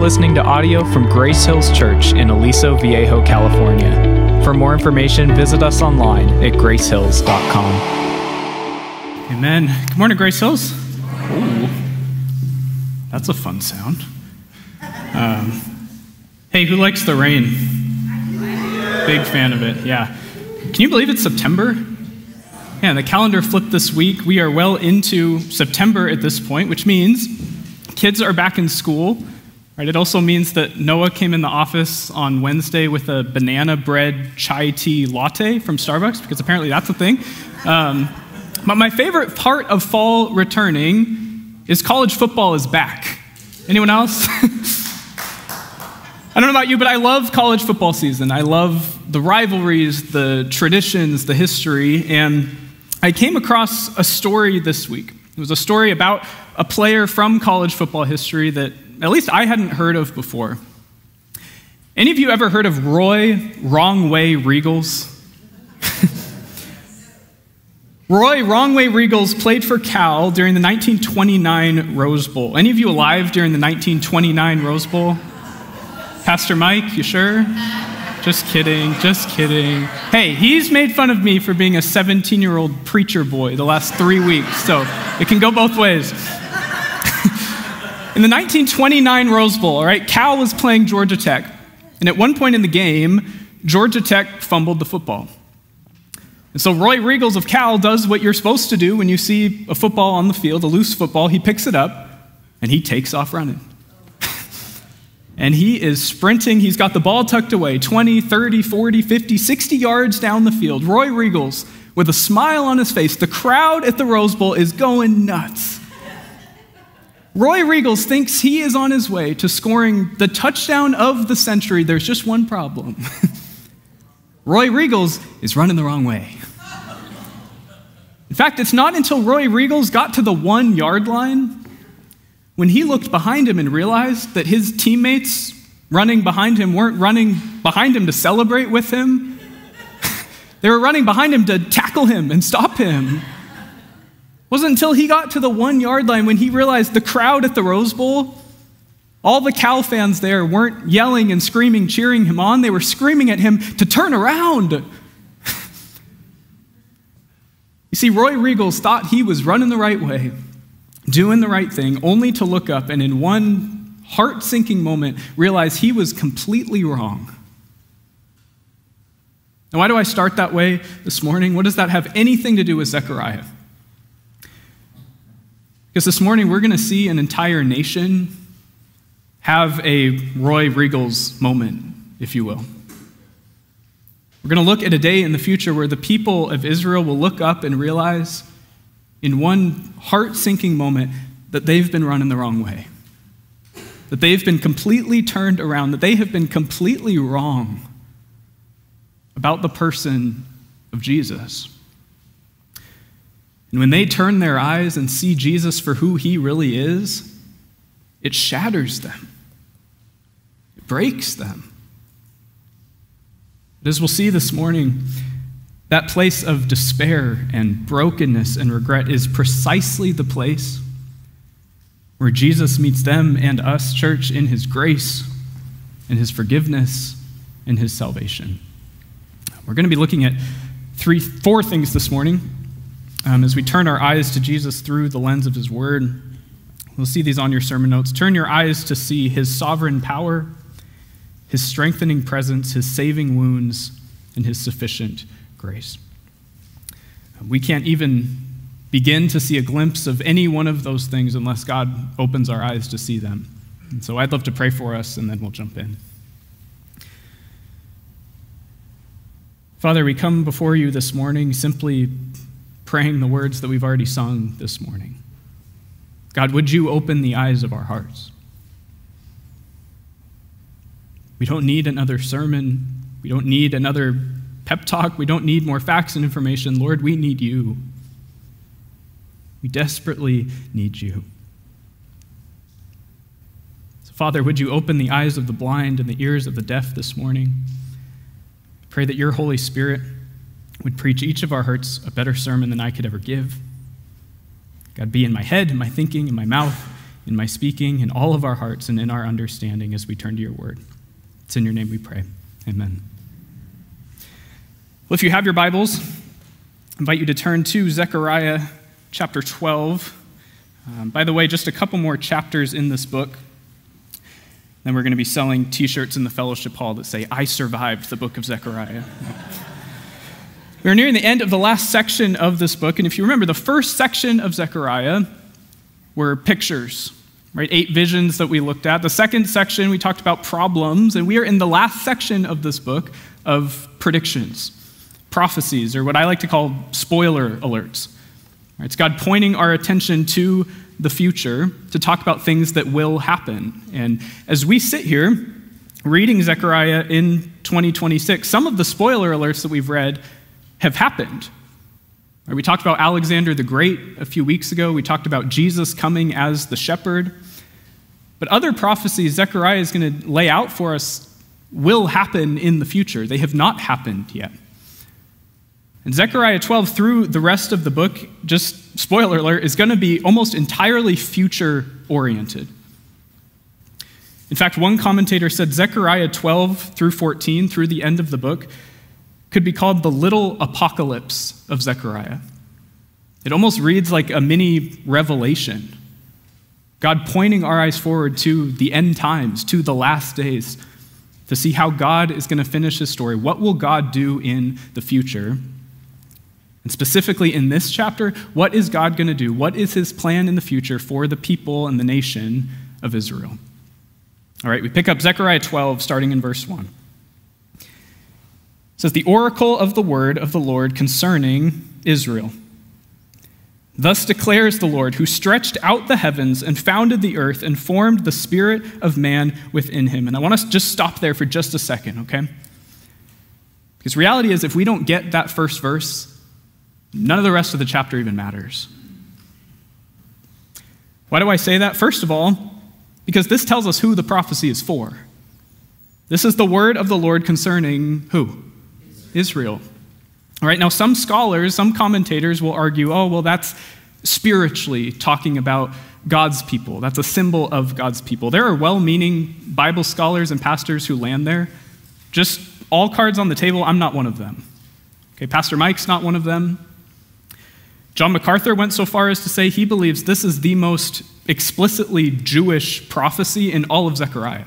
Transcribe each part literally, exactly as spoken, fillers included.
listening to audio from Grace Hills Church in Aliso Viejo, California. For more information, visit us online at grace hills dot com. Amen. Good morning, Grace Hills. Ooh, that's a fun sound. Um, hey, who likes the rain? Big fan of it, yeah. Can you believe it's September? Yeah, the calendar flipped this week. We are well into September at this point, which means kids are back in school. Right? It also means that Noah came in the office on Wednesday with a banana bread chai tea latte from Starbucks, because apparently that's a thing. Um, but my favorite part of fall returning is college football is back. Anyone else? I don't know about you, but I love college football season. I love the rivalries, the traditions, the history, and I came across a story this week. It was a story about a player from college football history that at least I hadn't heard of before. Any of you ever heard of Roy Wrong Way Riegels? Roy Wrong Way Riegels played for Cal during the nineteen twenty-nine Rose Bowl. Any of you alive during the nineteen twenty-nine Rose Bowl? Pastor Mike, you sure? Just kidding, just kidding. Hey, he's made fun of me for being a seventeen-year-old preacher boy the last three weeks, so it can go both ways. In the nineteen twenty-nine Rose Bowl, all right, Cal was playing Georgia Tech, and at one point in the game, Georgia Tech fumbled the football. And so Roy Riegels of Cal does what you're supposed to do when you see a football on the field, a loose football. He picks it up, and he takes off running. And he is sprinting. He's got the ball tucked away, twenty, thirty, forty, fifty, sixty yards down the field. Roy Riegels, with a smile on his face, the crowd at the Rose Bowl is going nuts. Roy Riegels thinks he is on his way to scoring the touchdown of the century. There's just one problem. Roy Riegels is running the wrong way. In fact, it's not until Roy Riegels got to the one-yard line when he looked behind him and realized that his teammates running behind him weren't running behind him to celebrate with him. They were running behind him to tackle him and stop him. It wasn't until he got to the one-yard line when he realized the crowd at the Rose Bowl, all the Cal fans there weren't yelling and screaming, cheering him on. They were screaming at him to turn around. You see, Roy Riegels thought he was running the right way, doing the right thing, only to look up and in one heart-sinking moment realize he was completely wrong. Now, why do I start that way this morning? What does that have anything to do with Zechariah? Because this morning we're going to see an entire nation have a Roy Riegels moment, if you will. We're going to look at a day in the future where the people of Israel will look up and realize in one heart-sinking moment that they've been running the wrong way, that they've been completely turned around, that they have been completely wrong about the person of Jesus. And when they turn their eyes and see Jesus for who he really is, it shatters them. It breaks them. But as we'll see this morning, that place of despair and brokenness and regret is precisely the place where Jesus meets them and us, church, in his grace, in his forgiveness, in his salvation. We're going to be looking at three, four things this morning. Um, as we turn our eyes to Jesus through the lens of his word. We'll see these on your sermon notes. Turn your eyes to see his sovereign power, his strengthening presence, his saving wounds, and his sufficient grace. We can't even begin to see a glimpse of any one of those things unless God opens our eyes to see them. And so I'd love to pray for us, and then we'll jump in. Father, we come before you this morning simply praying the words that we've already sung this morning. God, would you open the eyes of our hearts? We don't need another sermon. We don't need another pep talk. We don't need more facts and information. Lord, we need you. We desperately need you. So, Father, would you open the eyes of the blind and the ears of the deaf this morning? I pray that your Holy Spirit would preach each of our hearts a better sermon than I could ever give. God, be in my head, in my thinking, in my mouth, in my speaking, in all of our hearts, and in our understanding as we turn to your word. It's in your name we pray. Amen. Well, if you have your Bibles, I invite you to turn to Zechariah chapter twelve. Um, by the way, just a couple more chapters in this book. Then we're going to be selling t-shirts in the fellowship hall that say, I survived the book of Zechariah. We're nearing the end of the last section of this book, and if you remember, the first section of Zechariah were pictures, right? Eight visions that we looked at. The second section, we talked about problems, and we are in the last section of this book of predictions, prophecies, or what I like to call spoiler alerts. It's God pointing our attention to the future to talk about things that will happen. And as we sit here reading Zechariah in twenty twenty-six, some of the spoiler alerts that we've read have happened. We talked about Alexander the Great a few weeks ago. We talked about Jesus coming as the shepherd. But other prophecies Zechariah is going to lay out for us will happen in the future. They have not happened yet. And Zechariah twelve, through the rest of the book, just spoiler alert, is going to be almost entirely future-oriented. In fact, one commentator said Zechariah twelve through fourteen, through the end of the book, could be called the little apocalypse of Zechariah. It almost reads like a mini revelation. God pointing our eyes forward to the end times, to the last days, to see how God is going to finish his story. What will God do in the future? And specifically in this chapter, what is God going to do? What is his plan in the future for the people and the nation of Israel? All right, we pick up Zechariah twelve, starting in verse one. It says, the oracle of the word of the Lord concerning Israel. Thus declares the Lord, who stretched out the heavens and founded the earth and formed the spirit of man within him. And I want to just stop there for just a second, okay? Because reality is, if we don't get that first verse, none of the rest of the chapter even matters. Why do I say that? First of all, because this tells us who the prophecy is for. This is the word of the Lord concerning who? Israel. All right, now some scholars, some commentators will argue, oh, well, that's spiritually talking about God's people. That's a symbol of God's people. There are well-meaning Bible scholars and pastors who land there. Just all cards on the table, I'm not one of them. Okay, Pastor Mike's not one of them. John MacArthur went so far as to say he believes this is the most explicitly Jewish prophecy in all of Zechariah.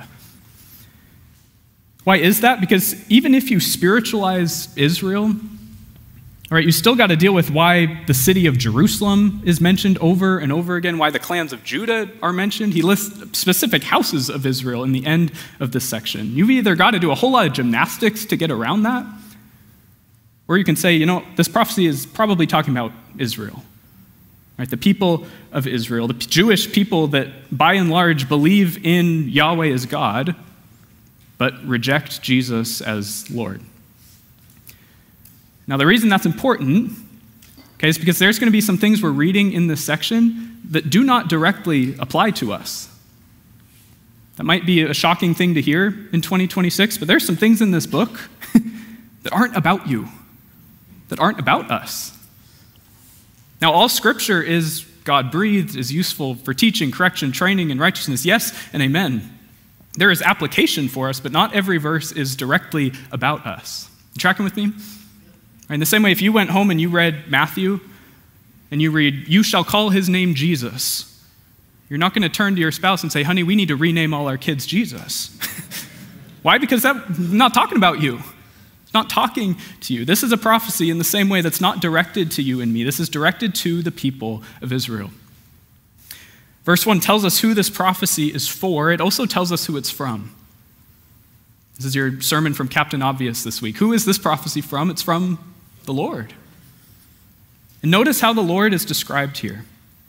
Why is that? Because even if you spiritualize Israel, all right, you still got to deal with why the city of Jerusalem is mentioned over and over again, why the clans of Judah are mentioned. He lists specific houses of Israel in the end of this section. You've either got to do a whole lot of gymnastics to get around that, or you can say, you know, this prophecy is probably talking about Israel, right? The people of Israel, the Jewish people that by and large believe in Yahweh as God, but reject Jesus as Lord. Now, the reason that's important, okay, is because there's going to be some things we're reading in this section that do not directly apply to us. That might be a shocking thing to hear in twenty twenty-six, but there's some things in this book that aren't about you, that aren't about us. Now, all scripture is God-breathed, is useful for teaching, correction, training, and righteousness. Yes and amen. There is application for us, but not every verse is directly about us. You tracking with me? In the same way, if you went home and you read Matthew, and you read, you shall call his name Jesus, you're not going to turn to your spouse and say, honey, we need to rename all our kids Jesus. Why? Because that's not talking about you. It's not talking to you. This is a prophecy in the same way that's not directed to you and me. This is directed to the people of Israel. Verse one tells us who this prophecy is for. It also tells us who it's from. This is your sermon from Captain Obvious this week. Who is this prophecy from? It's from the Lord. And notice how the Lord is described here.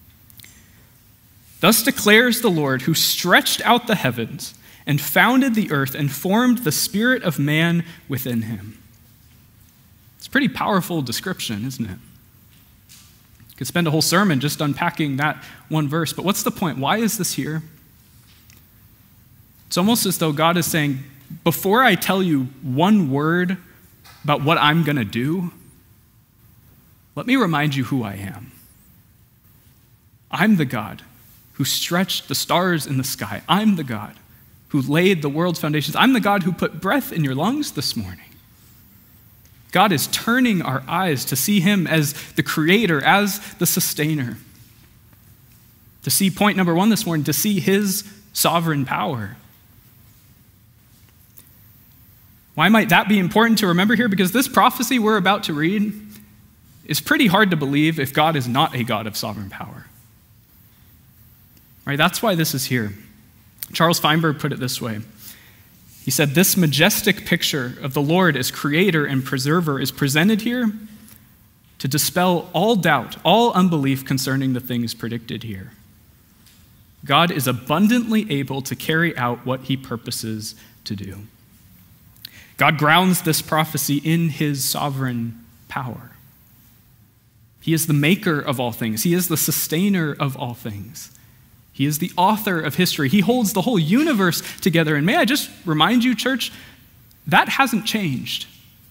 Thus declares the Lord, who stretched out the heavens and founded the earth and formed the spirit of man within him. It's a pretty powerful description, isn't it? You could spend a whole sermon just unpacking that one verse, but what's the point? Why is this here? It's almost as though God is saying, before I tell you one word about what I'm going to do, let me remind you who I am. I'm the God who stretched the stars in the sky. I'm the God who laid the world's foundations. I'm the God who put breath in your lungs this morning. God is turning our eyes to see him as the creator, as the sustainer. To see point number one this morning, to see his sovereign power. Why might that be important to remember here? Because this prophecy we're about to read is pretty hard to believe if God is not a God of sovereign power. Right? That's why this is here. Charles Feinberg put it this way. He said, this majestic picture of the Lord as creator and preserver is presented here to dispel all doubt, all unbelief concerning the things predicted here. God is abundantly able to carry out what he purposes to do. God grounds this prophecy in his sovereign power. He is the maker of all things. He is the sustainer of all things. He is the author of history. He holds the whole universe together. And may I just remind you, church, that hasn't changed.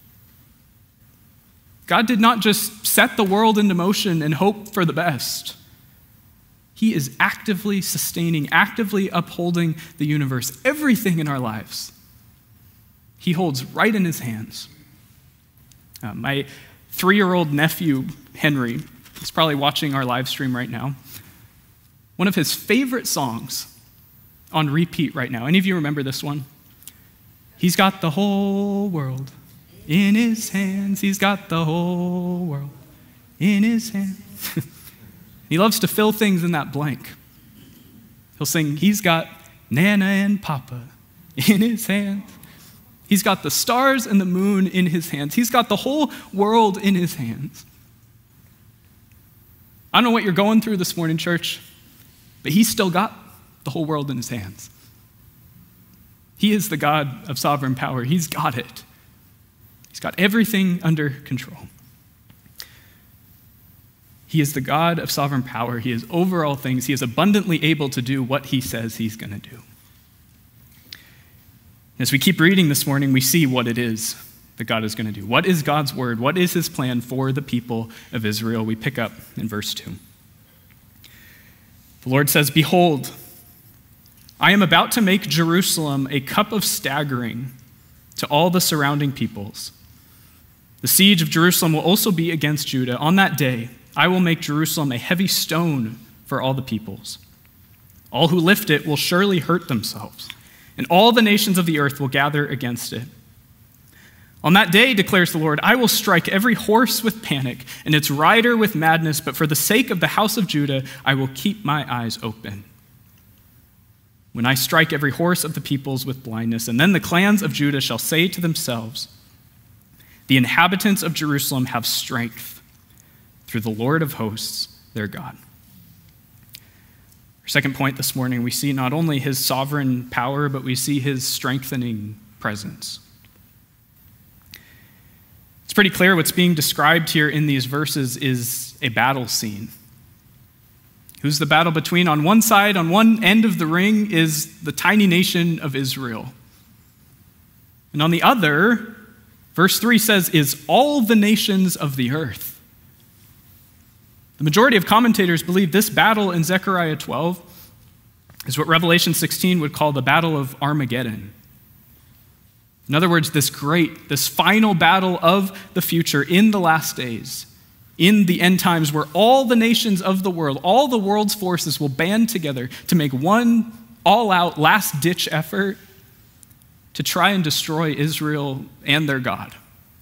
God did not just set the world into motion and hope for the best. He is actively sustaining, actively upholding the universe, everything in our lives. He holds right in his hands. Uh, my three-year-old nephew, Henry, is probably watching our live stream right now. One of his favorite songs on repeat right now. Any of you remember this one? He's got the whole world in his hands. He's got the whole world in his hands. He loves to fill things in that blank. He'll sing, he's got Nana and Papa in his hands. He's got the stars and the moon in his hands. He's got the whole world in his hands. I don't know what you're going through this morning, church, but he's still got the whole world in his hands. He is the God of sovereign power. He's got it. He's got everything under control. He is the God of sovereign power. He is over all things. He is abundantly able to do what he says he's going to do. As we keep reading this morning, we see what it is that God is going to do. What is God's word? What is his plan for the people of Israel? We pick up in verse two. The Lord says, behold, I am about to make Jerusalem a cup of staggering to all the surrounding peoples. The siege of Jerusalem will also be against Judah. On that day, I will make Jerusalem a heavy stone for all the peoples. All who lift it will surely hurt themselves, and all the nations of the earth will gather against it. On that day, declares the Lord, I will strike every horse with panic and its rider with madness, but for the sake of the house of Judah, I will keep my eyes open. When I strike every horse of the peoples with blindness, and then the clans of Judah shall say to themselves, the inhabitants of Jerusalem have strength through the Lord of hosts, their God. Our second point this morning, we see not only his sovereign power, but we see his strengthening presence. It's pretty clear what's being described here in these verses is a battle scene. Who's the battle between? On one side, on one end of the ring, is the tiny nation of Israel. And on the other, verse three says, is all the nations of the earth. The majority of commentators believe this battle in Zechariah twelve is what Revelation sixteen would call the Battle of Armageddon. In other words, this great, this final battle of the future in the last days, in the end times, where all the nations of the world, all the world's forces will band together to make one all-out, last-ditch effort to try and destroy Israel and their God.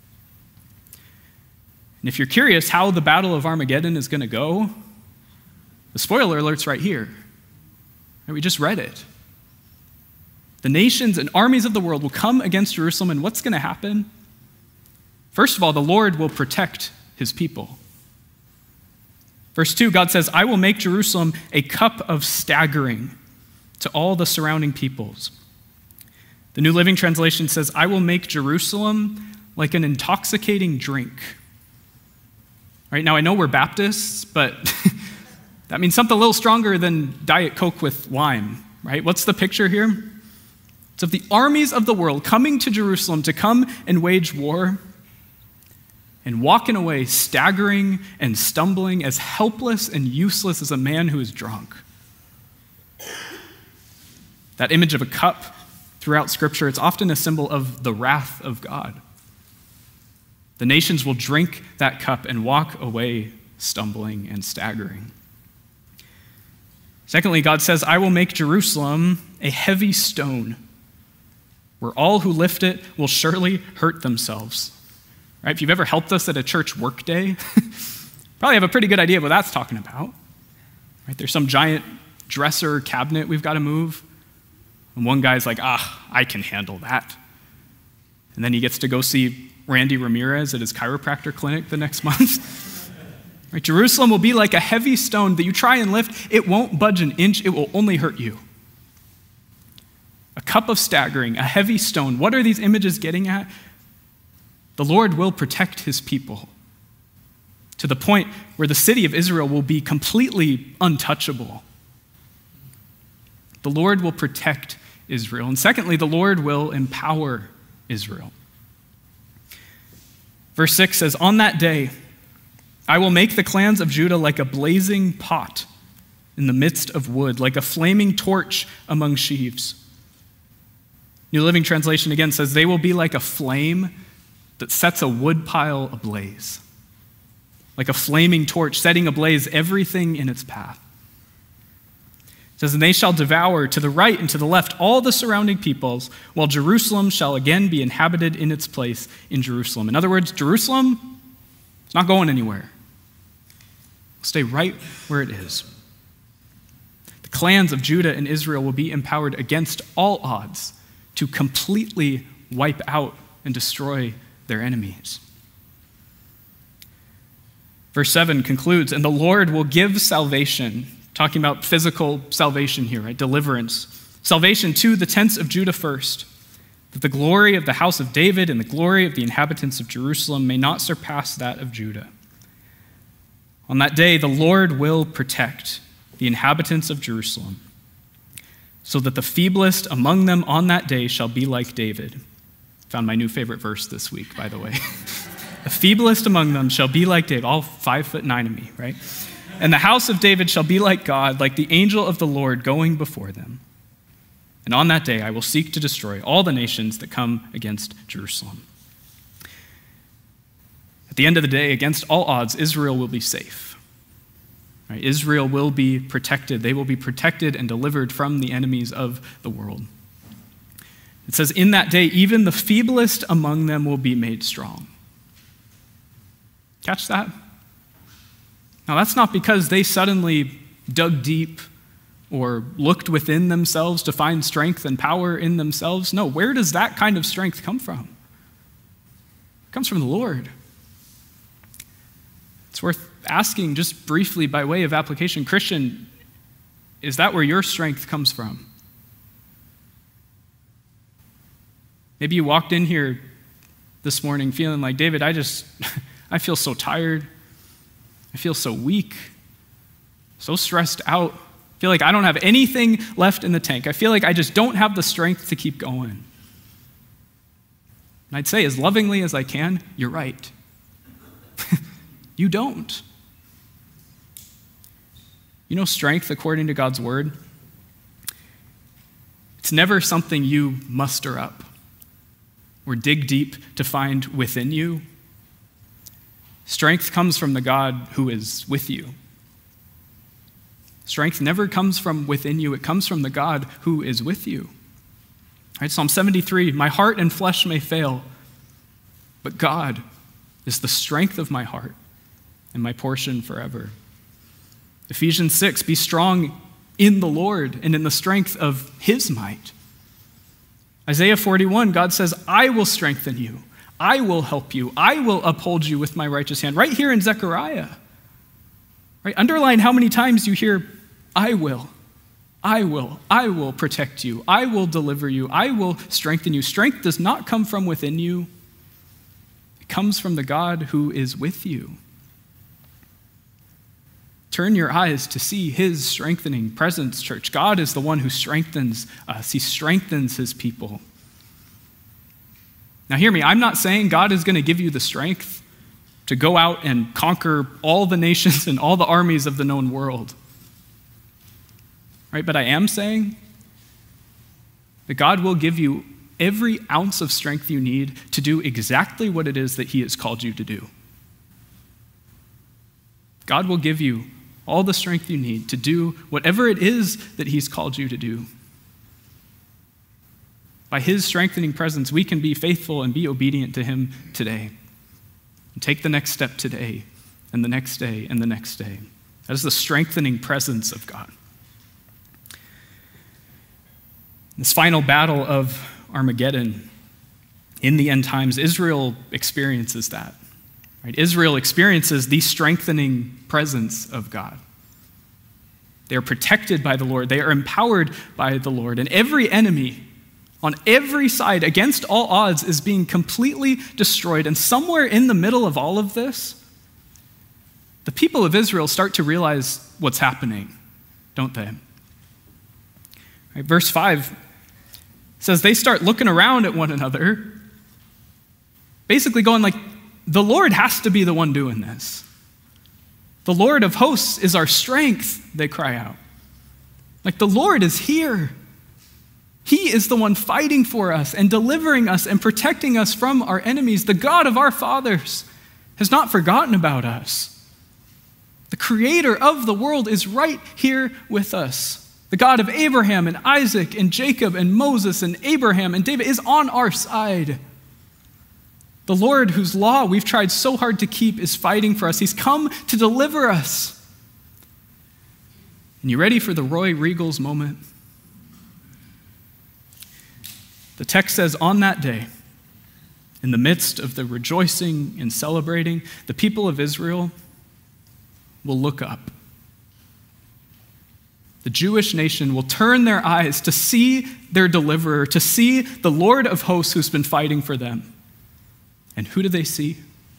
And if you're curious how the Battle of Armageddon is going to go, the spoiler alert's right here. We just read it. The nations and armies of the world will come against Jerusalem, and what's going to happen? First of all, the Lord will protect his people. Verse two, God says, I will make Jerusalem a cup of staggering to all the surrounding peoples. The New Living Translation says, I will make Jerusalem like an intoxicating drink. All right, now I know we're Baptists, but that means something a little stronger than Diet Coke with lime, right? What's the picture here? It's of the armies of the world coming to Jerusalem to come and wage war and walking away staggering and stumbling, as helpless and useless as a man who is drunk. That image of a cup throughout Scripture, it's often a symbol of the wrath of God. The nations will drink that cup and walk away stumbling and staggering. Secondly, God says, I will make Jerusalem a heavy stone, where all who lift it will surely hurt themselves. Right? If you've ever helped us at a church work day, probably have a pretty good idea of what that's talking about. Right? There's some giant dresser cabinet we've got to move. And one guy's like, ah, I can handle that. And then he gets to go see Randy Ramirez at his chiropractor clinic the next month. Right? Jerusalem will be like a heavy stone that you try and lift. It won't budge an inch. It will only hurt you. A cup of staggering, a heavy stone. What are these images getting at? The Lord will protect his people to the point where the city of Israel will be completely untouchable. The Lord will protect Israel. And secondly, the Lord will empower Israel. Verse six says, on that day, I will make the clans of Judah like a blazing pot in the midst of wood, like a flaming torch among sheaves. New Living Translation again says, they will be like a flame that sets a wood pile ablaze, like a flaming torch setting ablaze everything in its path. It says, and they shall devour to the right and to the left all the surrounding peoples, while Jerusalem shall again be inhabited in its place in Jerusalem. In other words, Jerusalem is not going anywhere. It'll stay right where it is. The clans of Judah and Israel will be empowered against all odds to completely wipe out and destroy their enemies. Verse seven concludes, and the Lord will give salvation, talking about physical salvation here, right? Deliverance. Salvation to the tents of Judah first, that the glory of the house of David and the glory of the inhabitants of Jerusalem may not surpass that of Judah. On that day, the Lord will protect the inhabitants of Jerusalem, so that the feeblest among them on that day shall be like David. Found my new favorite verse this week, by the way. The feeblest among them shall be like David, all five foot nine of me, right? And the house of David shall be like God, like the angel of the Lord going before them. And on that day I will seek to destroy all the nations that come against Jerusalem. At the end of the day, against all odds, Israel will be safe. Right? Israel will be protected. They will be protected and delivered from the enemies of the world. It says, in that day, even the feeblest among them will be made strong. Catch that? Now, that's not because they suddenly dug deep or looked within themselves to find strength and power in themselves. No, where does that kind of strength come from? It comes from the Lord. It's worth asking just briefly by way of application, Christian, is that where your strength comes from? Maybe you walked in here this morning feeling like, David, I just, I feel so tired. I feel so weak, so stressed out. I feel like I don't have anything left in the tank. I feel like I just don't have the strength to keep going. And I'd say as lovingly as I can, you're right. You don't. You know, strength, according to God's word, it's never something you muster up or dig deep to find within you. Strength comes from the God who is with you. Strength never comes from within you. It comes from the God who is with you. Right? Psalm seventy-three, my heart and flesh may fail, but God is the strength of my heart and my portion forever. Ephesians six, be strong in the Lord and in the strength of his might. Isaiah forty-one, God says, I will strengthen you. I will help you. I will uphold you with my righteous hand. Right here in Zechariah. Right? Underline how many times you hear, I will, I will, I will protect you. I will deliver you. I will strengthen you. Strength does not come from within you. It comes from the God who is with you. Turn your eyes to see his strengthening presence, church. God is the one who strengthens us. He strengthens his people. Now hear me, I'm not saying God is going to give you the strength to go out and conquer all the nations and all the armies of the known world. right? But I am saying that God will give you every ounce of strength you need to do exactly what it is that he has called you to do. God will give you all the strength you need to do whatever it is that he's called you to do. By his strengthening presence, we can be faithful and be obedient to him today. And take the next step today, and the next day, and the next day. That is the strengthening presence of God. This final battle of Armageddon, in the end times, Israel experiences that. Right? Israel experiences the strengthening presence of God. They are protected by the Lord. They are empowered by the Lord. And every enemy on every side, against all odds, is being completely destroyed. And somewhere in the middle of all of this, the people of Israel start to realize what's happening, don't they? Right, verse five says they start looking around at one another, basically going like, the Lord has to be the one doing this. The Lord of hosts is our strength, they cry out. Like, the Lord is here. He is the one fighting for us and delivering us and protecting us from our enemies. The God of our fathers has not forgotten about us. The creator of the world is right here with us. The God of Abraham and Isaac and Jacob and Moses and Abraham and David is on our side. The Lord, whose law we've tried so hard to keep, is fighting for us. He's come to deliver us. And you ready for the Roy Regals moment? The text says, on that day, in the midst of the rejoicing and celebrating, the people of Israel will look up. The Jewish nation will turn their eyes to see their deliverer, to see the Lord of hosts who's been fighting for them. And who do they see?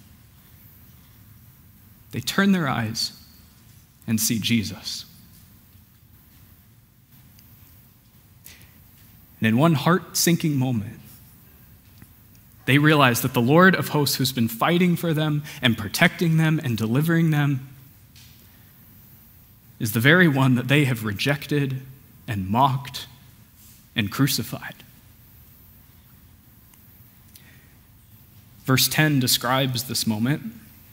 They turn their eyes and see Jesus. And in one heart-sinking moment, they realize that the Lord of hosts who's been fighting for them and protecting them and delivering them is the very one that they have rejected and mocked and crucified. Verse ten describes this moment.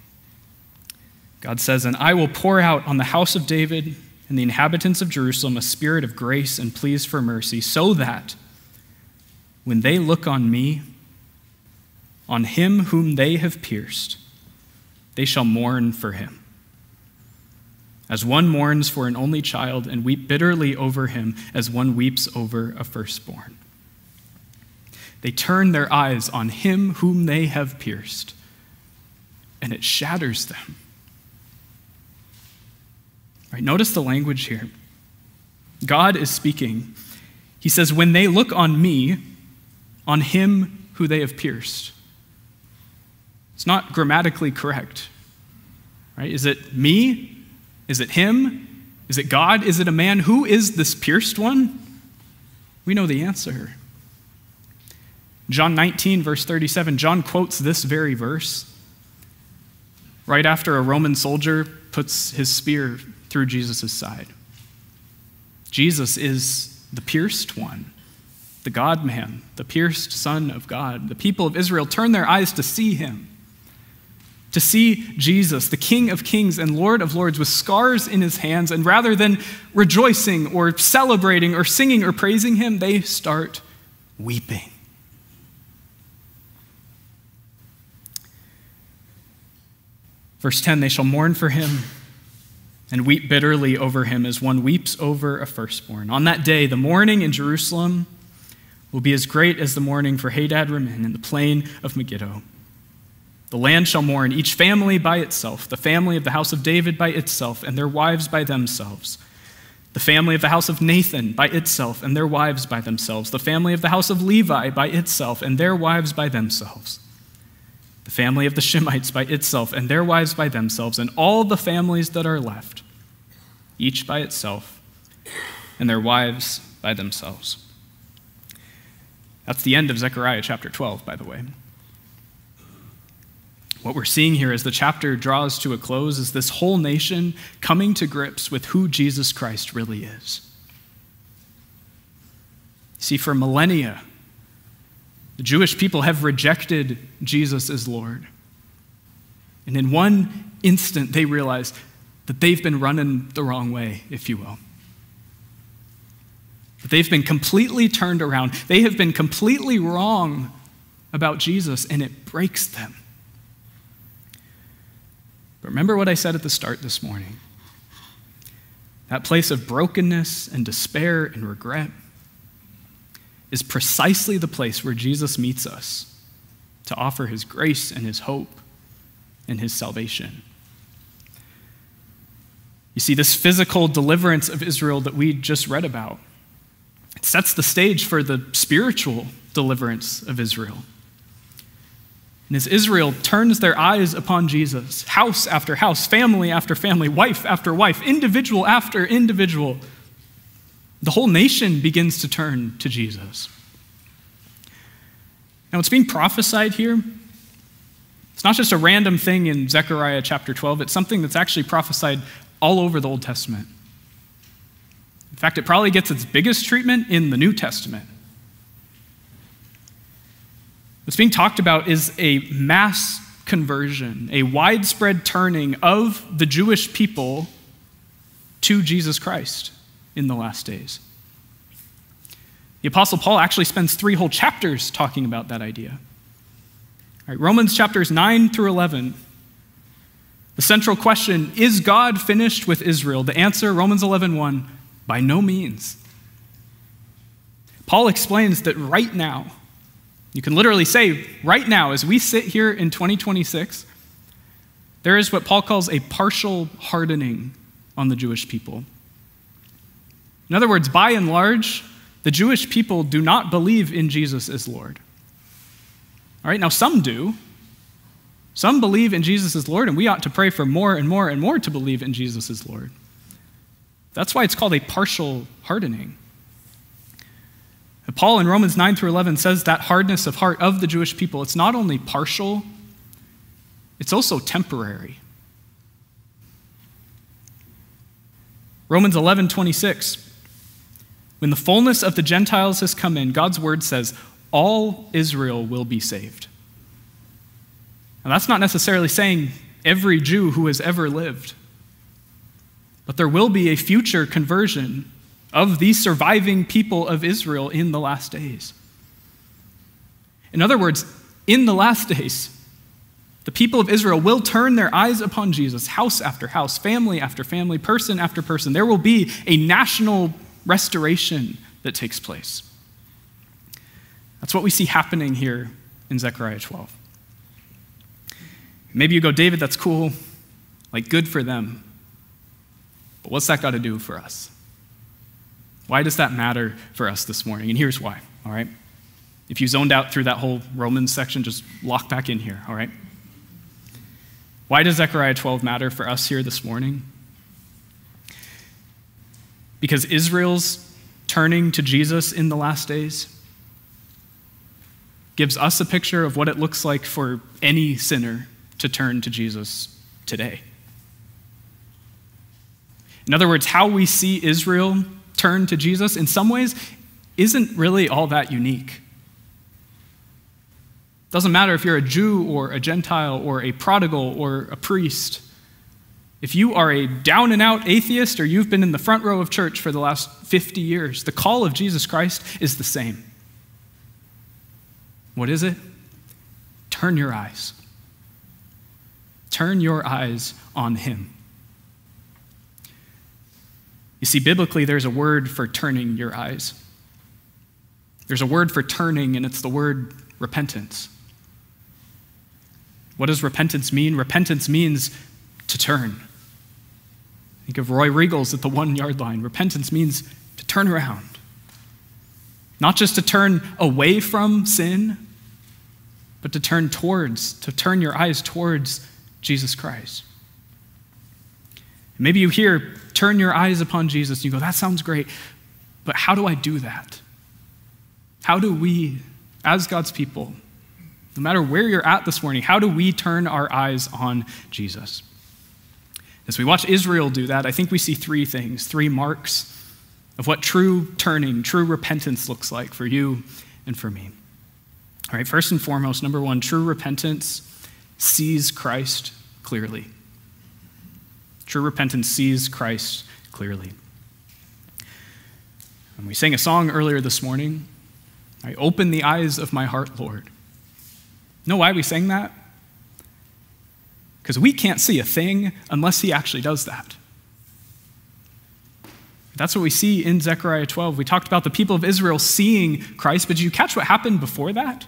God says, "And I will pour out on the house of David and the inhabitants of Jerusalem a spirit of grace and pleas for mercy, so that when they look on me, on him whom they have pierced, they shall mourn for him. As one mourns for an only child and weep bitterly over him as one weeps over a firstborn." They turn their eyes on him whom they have pierced, and it shatters them. Right, notice the language here. God is speaking. He says, when they look on me, on him who they have pierced. It's not grammatically correct. Right? Is it me? Is it him? Is it God? Is it a man? Who is this pierced one? We know the answer. John nineteen, verse thirty-seven, John quotes this very verse right after a Roman soldier puts his spear through Jesus' side. Jesus is the pierced one, the God-man, the pierced Son of God. The people of Israel turn their eyes to see him, to see Jesus, the King of kings and Lord of lords, with scars in his hands, and rather than rejoicing or celebrating or singing or praising him, they start weeping. Verse ten, they shall mourn for him and weep bitterly over him as one weeps over a firstborn. On that day, the mourning in Jerusalem will be as great as the mourning for Hadad Rimmon in the plain of Megiddo. The land shall mourn, each family by itself, the family of the house of David by itself, and their wives by themselves. The family of the house of Nathan by itself, and their wives by themselves. The family of the house of Levi by itself, and their wives by themselves. The family of the Shemites by itself, and their wives by themselves, and all the families that are left, each by itself, and their wives by themselves. That's the end of Zechariah chapter twelve, by the way. What we're seeing here as the chapter draws to a close is this whole nation coming to grips with who Jesus Christ really is. See, for millennia, the Jewish people have rejected Jesus as Lord. And in one instant, they realize that they've been running the wrong way, if you will. That they've been completely turned around. They have been completely wrong about Jesus, and it breaks them. But remember what I said at the start this morning. That place of brokenness and despair and regret is precisely the place where Jesus meets us to offer his grace and his hope and his salvation. You see, this physical deliverance of Israel that we just read about, it sets the stage for the spiritual deliverance of Israel. And as Israel turns their eyes upon Jesus, house after house, family after family, wife after wife, individual after individual, the whole nation begins to turn to Jesus. Now, what's being prophesied here, it's not just a random thing in Zechariah chapter twelve, it's something that's actually prophesied all over the Old Testament. In fact, it probably gets its biggest treatment in the New Testament. What's being talked about is a mass conversion, a widespread turning of the Jewish people to Jesus Christ in the last days. The Apostle Paul actually spends three whole chapters talking about that idea. All right, Romans chapters nine through eleven. The central question, is God finished with Israel? The answer, Romans eleven one, by no means. Paul explains that right now, you can literally say right now, as we sit here in twenty twenty-six, there is what Paul calls a partial hardening on the Jewish people. In other words, by and large, the Jewish people do not believe in Jesus as Lord. All right, now some do. Some believe in Jesus as Lord, and we ought to pray for more and more and more to believe in Jesus as Lord. That's why it's called a partial hardening. Paul in Romans nine through eleven says that hardness of heart of the Jewish people, it's not only partial, it's also temporary. Romans eleven twenty-six, when the fullness of the Gentiles has come in, God's word says, all Israel will be saved. Now that's not necessarily saying every Jew who has ever lived, but there will be a future conversion of these surviving people of Israel in the last days. In other words, in the last days, the people of Israel will turn their eyes upon Jesus, house after house, family after family, person after person. There will be a national restoration that takes place. That's what we see happening here in Zechariah twelve. Maybe you go, David, that's cool, like good for them. But what's that got to do for us? Why does that matter for us this morning? And here's why, all right? If you zoned out through that whole Romans section, just lock back in here, all right? Why does Zechariah twelve matter for us here this morning? Because Israel's turning to Jesus in the last days gives us a picture of what it looks like for any sinner to turn to Jesus today. In other words, how we see Israel turn to Jesus in some ways isn't really all that unique. Doesn't matter if you're a Jew or a Gentile or a prodigal or a priest. If you are a down and out atheist or you've been in the front row of church for the last fifty years, the call of Jesus Christ is the same. What is it? Turn your eyes. Turn your eyes on him. You see, biblically, there's a word for turning your eyes. There's a word for turning, and it's the word repentance. What does repentance mean? Repentance means to turn. Think of Roy Riegels at the one-yard line. Repentance means to turn around. Not just to turn away from sin, but to turn towards, to turn your eyes towards Jesus Christ. Maybe you hear, turn your eyes upon Jesus, and you go, that sounds great, but how do I do that? How do we, as God's people, no matter where you're at this morning, how do we turn our eyes on Jesus? As we watch Israel do that, I think we see three things, three marks of what true turning, true repentance looks like for you and for me. All right, first and foremost, number one, true repentance sees Christ clearly. True repentance sees Christ clearly. And we sang a song earlier this morning, I open the eyes of my heart, Lord. You know why we sang that? Because we can't see a thing unless he actually does that. That's what we see in Zechariah twelve. We talked about the people of Israel seeing Christ, but did you catch what happened before that?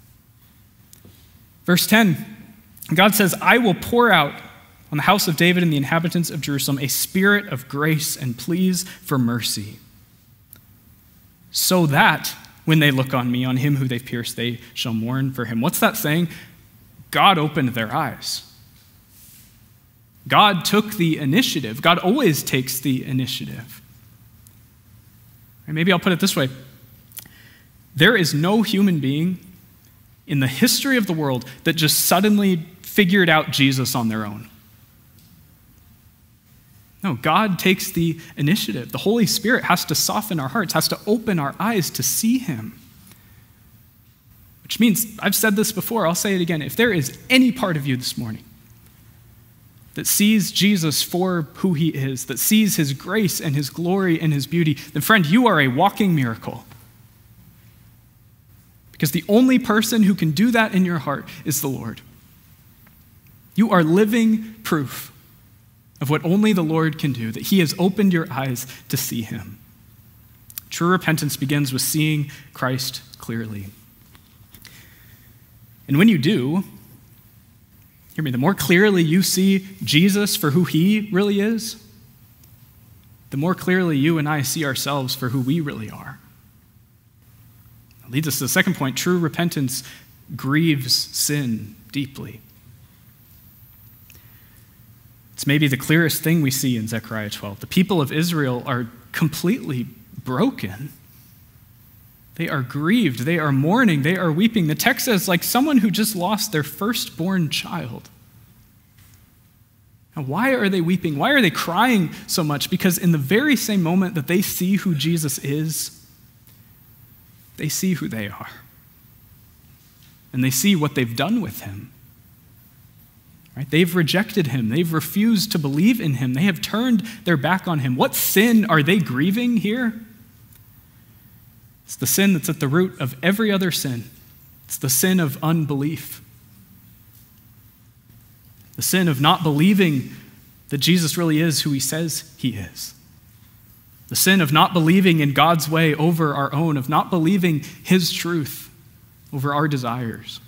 Verse ten, God says, I will pour out on the house of David and the inhabitants of Jerusalem a spirit of grace and pleas for mercy, so that when they look on me, on him who they've pierced, they shall mourn for him. What's that saying? God opened their eyes. God took the initiative. God always takes the initiative. And maybe I'll put it this way. There is no human being in the history of the world that just suddenly figured out Jesus on their own. No, God takes the initiative. The Holy Spirit has to soften our hearts, has to open our eyes to see him. Which means, I've said this before, I'll say it again. If there is any part of you this morning that sees Jesus for who he is, that sees his grace and his glory and his beauty, then friend, you are a walking miracle. Because the only person who can do that in your heart is the Lord. You are living proof of what only the Lord can do, that he has opened your eyes to see him. True repentance begins with seeing Christ clearly. And when you do, hear me, the more clearly you see Jesus for who he really is, the more clearly you and I see ourselves for who we really are. That leads us to the second point. True repentance grieves sin deeply. It's maybe the clearest thing we see in Zechariah twelve. The people of Israel are completely broken. They are grieved. They are mourning. They are weeping. The text says, like someone who just lost their firstborn child. Now, why are they weeping? Why are they crying so much? Because in the very same moment that they see who Jesus is, they see who they are. And they see what they've done with him. Right? They've rejected him. They've refused to believe in him. They have turned their back on him. What sin are they grieving here? It's the sin that's at the root of every other sin. It's the sin of unbelief. The sin of not believing that Jesus really is who he says he is. The sin of not believing in God's way over our own, of not believing his truth over our desires.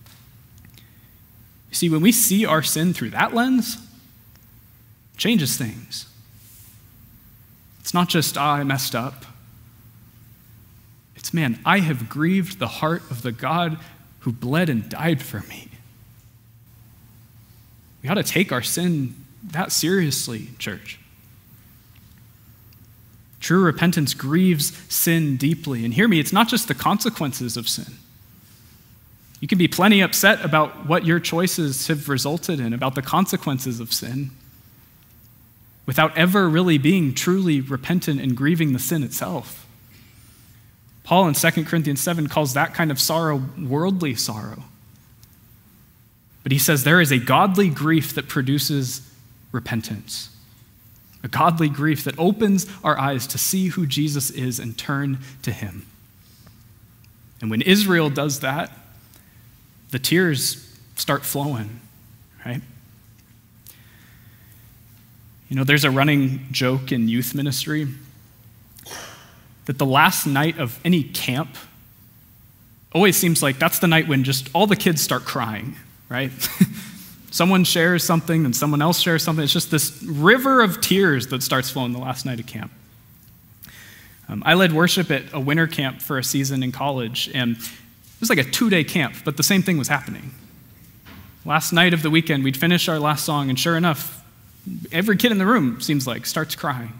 You see, when we see our sin through that lens, it changes things. It's not just, ah, I messed up. It's, man, I have grieved the heart of the God who bled and died for me. We ought to take our sin that seriously, church. True repentance grieves sin deeply. And hear me, it's not just the consequences of sin. You can be plenty upset about what your choices have resulted in, about the consequences of sin, without ever really being truly repentant and grieving the sin itself. Paul in Second Corinthians seven calls that kind of sorrow worldly sorrow. But he says there is a godly grief that produces repentance, a godly grief that opens our eyes to see who Jesus is and turn to him. And when Israel does that, the tears start flowing, right? You know, there's a running joke in youth ministry that the last night of any camp always seems like that's the night when just all the kids start crying, right? Someone shares something, and someone else shares something. It's just this river of tears that starts flowing the last night of camp. Um, I led worship at a winter camp for a season in college, and it was like a two-day camp, but the same thing was happening. Last night of the weekend, we'd finish our last song, and sure enough, every kid in the room, seems like, starts crying.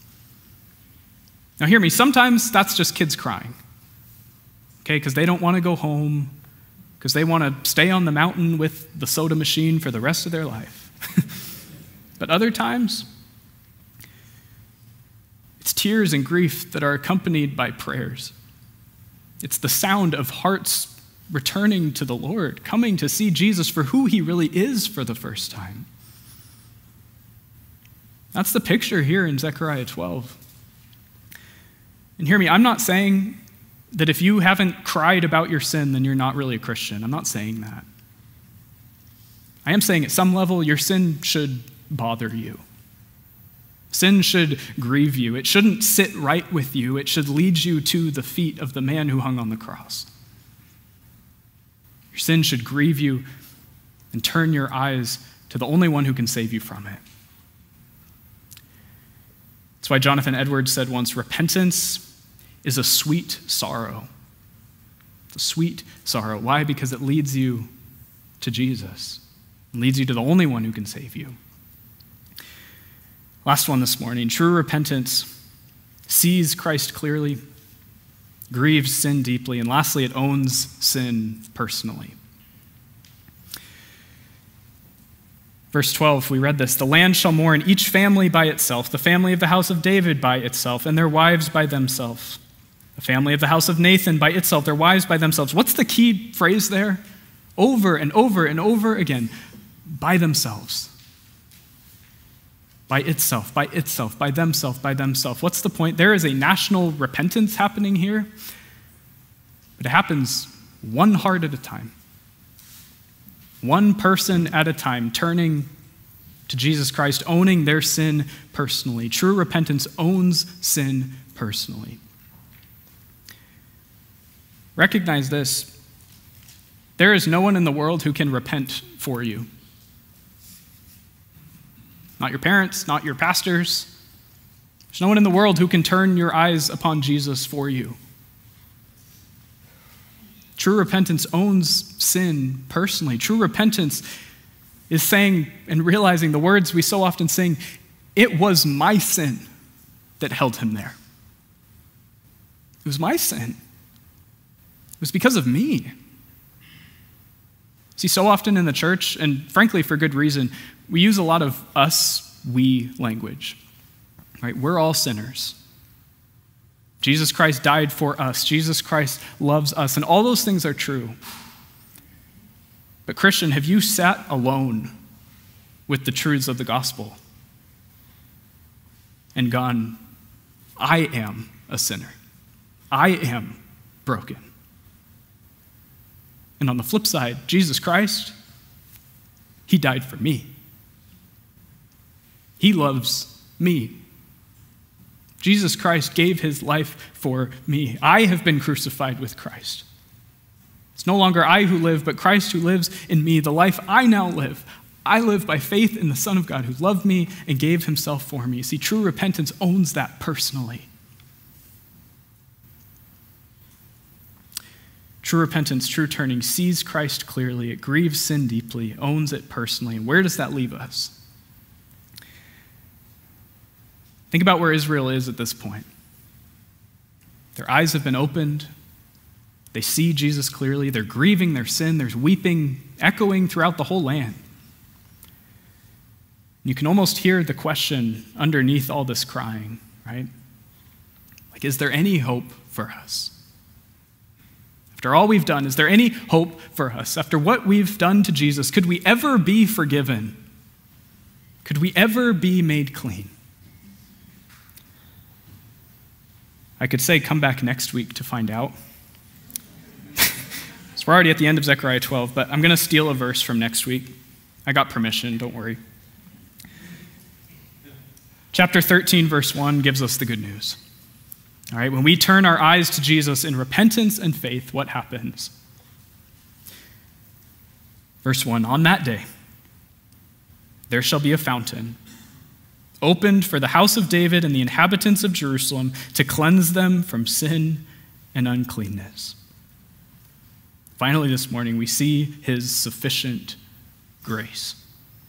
Now hear me, sometimes that's just kids crying, okay, because they don't want to go home, because they want to stay on the mountain with the soda machine for the rest of their life. But other times, It's tears and grief that are accompanied by prayers. It's the sound of hearts returning to the Lord, coming to see Jesus for who he really is for the first time. That's the picture here in Zechariah twelve. And hear me, I'm not saying that if you haven't cried about your sin, then you're not really a Christian. I'm not saying that. I am saying at some level, your sin should bother you. Sin should grieve you. It shouldn't sit right with you. It should lead you to the feet of the man who hung on the cross. Your sin should grieve you and turn your eyes to the only one who can save you from it. That's why Jonathan Edwards said once, repentance is a sweet sorrow. It's a sweet sorrow. Why? Because it leads you to Jesus. It leads you to the only one who can save you. Last one this morning. True repentance sees Christ clearly, grieves sin deeply, and lastly, it owns sin personally. Verse twelve, we read this, the land shall mourn, each family by itself, the family of the house of David by itself, and their wives by themselves. The family of the house of Nathan by itself, their wives by themselves. What's the key phrase there? Over and over and over again. By themselves. By itself, by itself, by themselves, by themselves. What's the point? There is a national repentance happening here, but it happens one heart at a time. One person at a time, turning to Jesus Christ, owning their sin personally. True repentance owns sin personally. Recognize this. There is no one in the world who can repent for you. Not your parents, not your pastors. There's no one in the world who can turn your eyes upon Jesus for you. True repentance owns sin personally. True repentance is saying and realizing the words we so often sing, it was my sin that held him there. It was my sin. It was because of me. See, so often in the church, and frankly for good reason, we use a lot of us, we language. Right? We're all sinners. Jesus Christ died for us. Jesus Christ loves us. And all those things are true. But Christian, have you sat alone with the truths of the gospel and gone, I am a sinner. I am broken. And on the flip side, Jesus Christ, he died for me. He loves me. Jesus Christ gave his life for me. I have been crucified with Christ. It's no longer I who live, but Christ who lives in me. The life I now live, I live by faith in the Son of God who loved me and gave himself for me. See, true repentance owns that personally. True repentance, true turning, sees Christ clearly. It grieves sin deeply, owns it personally. And where does that leave us? Think about where Israel is at this point. Their eyes have been opened. They see Jesus clearly. They're grieving their sin. There's weeping echoing throughout the whole land. You can almost hear the question underneath all this crying, right? Like, is there any hope for us? After all we've done, is there any hope for us? After what we've done to Jesus, could we ever be forgiven? Could we ever be made clean? I could say, come back next week to find out. So we're already at the end of Zechariah twelve, but I'm going to steal a verse from next week. I got permission, don't worry. Chapter thirteen, verse one gives us the good news. All right, when we turn our eyes to Jesus in repentance and faith, what happens? Verse one, on that day, there shall be a fountain opened for the house of David and the inhabitants of Jerusalem to cleanse them from sin and uncleanness. Finally, this morning, we see his sufficient grace.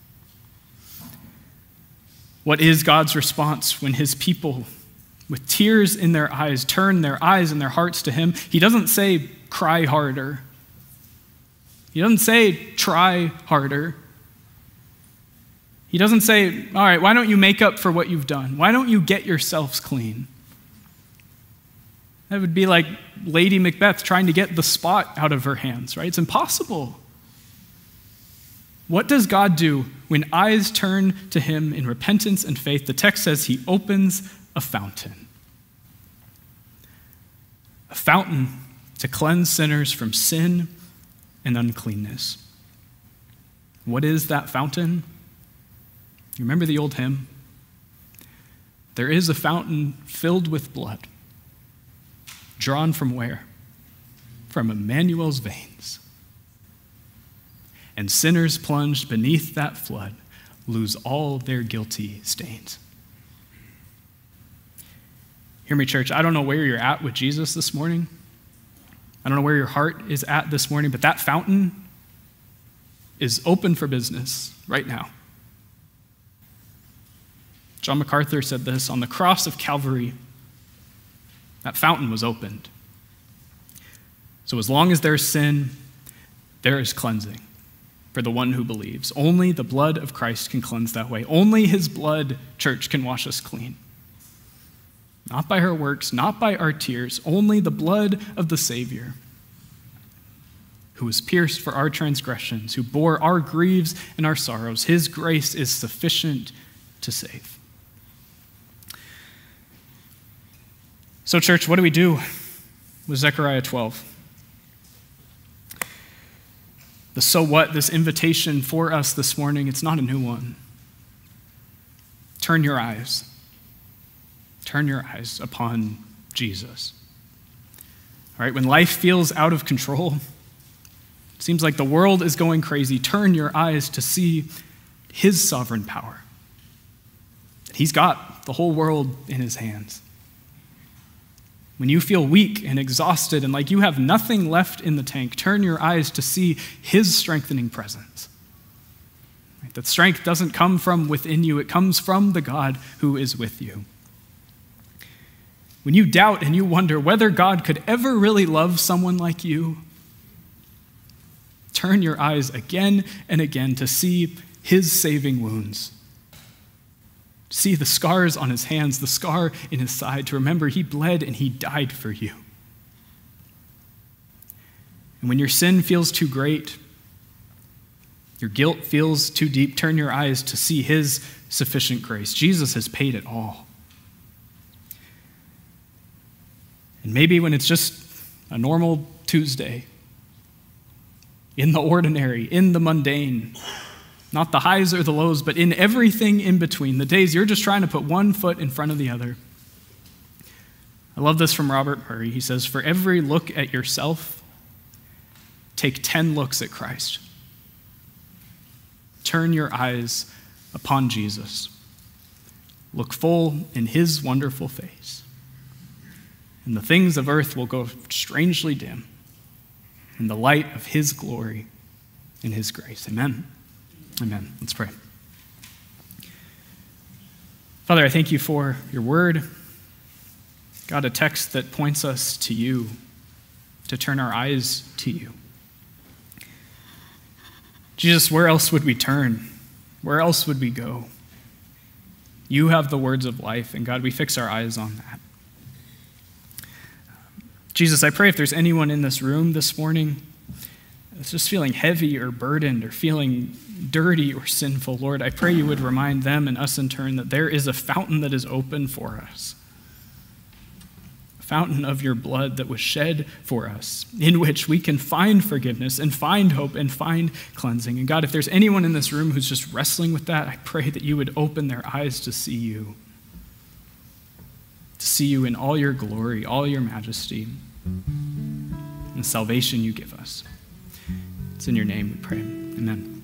What is God's response when his people, with tears in their eyes, turn their eyes and their hearts to him? He doesn't say, cry harder. He doesn't say, try harder. He doesn't say, all right, why don't you make up for what you've done? Why don't you get yourselves clean? That would be like Lady Macbeth trying to get the spot out of her hands, right? It's impossible. What does God do when eyes turn to him in repentance and faith? The text says he opens a fountain. A fountain to cleanse sinners from sin and uncleanness. What is that fountain? You remember the old hymn? There is a fountain filled with blood, drawn from where? From Emmanuel's veins. And sinners plunged beneath that flood lose all their guilty stains. Hear me, church, I don't know where you're at with Jesus this morning. I don't know where your heart is at this morning, but that fountain is open for business right now. John MacArthur said this, on the cross of Calvary, that fountain was opened. So as long as there's sin, there is cleansing for the one who believes. Only the blood of Christ can cleanse that way. Only his blood, church, can wash us clean. Not by our works, not by our tears, only the blood of the Savior, who was pierced for our transgressions, who bore our griefs and our sorrows. His grace is sufficient to save. So, church, what do we do with Zechariah twelve? The so what, this invitation for us this morning, it's not a new one. Turn your eyes. Turn your eyes upon Jesus. All right, when life feels out of control, it seems like the world is going crazy, turn your eyes to see his sovereign power. He's got the whole world in his hands. When you feel weak and exhausted and like you have nothing left in the tank, turn your eyes to see his strengthening presence. Right? That strength doesn't come from within you, it comes from the God who is with you. When you doubt and you wonder whether God could ever really love someone like you, turn your eyes again and again to see his saving wounds. See the scars on his hands, the scar in his side, to remember he bled and he died for you. And when your sin feels too great, your guilt feels too deep, turn your eyes to see his sufficient grace. Jesus has paid it all. And maybe when it's just a normal Tuesday, in the ordinary, in the mundane, not the highs or the lows, but in everything in between, the days you're just trying to put one foot in front of the other. I love this from Robert Murray. He says, for every look at yourself, take ten looks at Christ. Turn your eyes upon Jesus. Look full in his wonderful face. And the things of earth will go strangely dim in the light of his glory and his grace. Amen. Amen. Let's pray. Father, I thank you for your word. God, a text that points us to you, to turn our eyes to you. Jesus, where else would we turn? Where else would we go? You have the words of life, and God, we fix our eyes on that. Jesus, I pray if there's anyone in this room this morning that's just feeling heavy or burdened or feeling dirty or sinful, Lord, I pray you would remind them and us in turn that there is a fountain that is open for us. A fountain of your blood that was shed for us, in which we can find forgiveness and find hope and find cleansing. And God, if there's anyone in this room who's just wrestling with that, I pray that you would open their eyes to see you, to see you in all your glory, all your majesty, and the salvation you give us. It's in your name we pray. Amen.